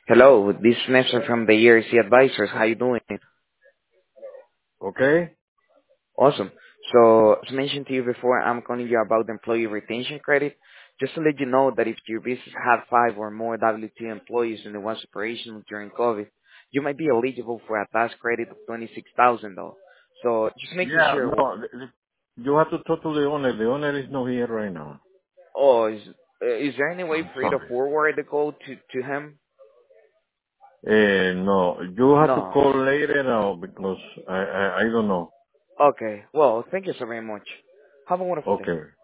Hello, this is Nestor from the ERC Advisors. How you doing? Okay? Awesome. So, as mentioned to you before, I'm calling you about the employee retention credit. Just to let you know that if your business had 5 or more W-2 employees and it was operational during COVID, you might be eligible for a tax credit of $26,000 though. So, just making Yeah, sure, no, you have to talk to the owner. The owner is not here right now. oh, is there any way I'm for you to sorry. forward the call to him? No, you have to No. call later now because I don't know. Okay. Well, thank you so very much. Have a wonderful day. Okay.